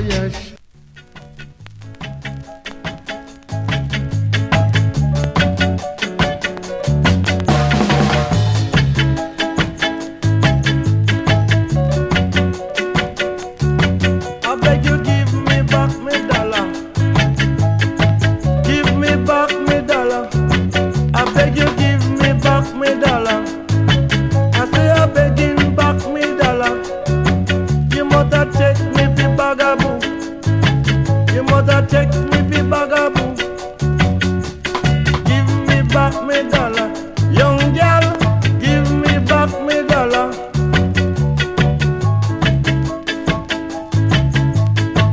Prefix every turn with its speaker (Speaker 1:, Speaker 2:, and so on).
Speaker 1: yes. I beg you give me back me dollar. Give me back me dollar. I beg you give me back me dollar. I say I begging back me dollar. You mother take me fi bagaboo. You mother take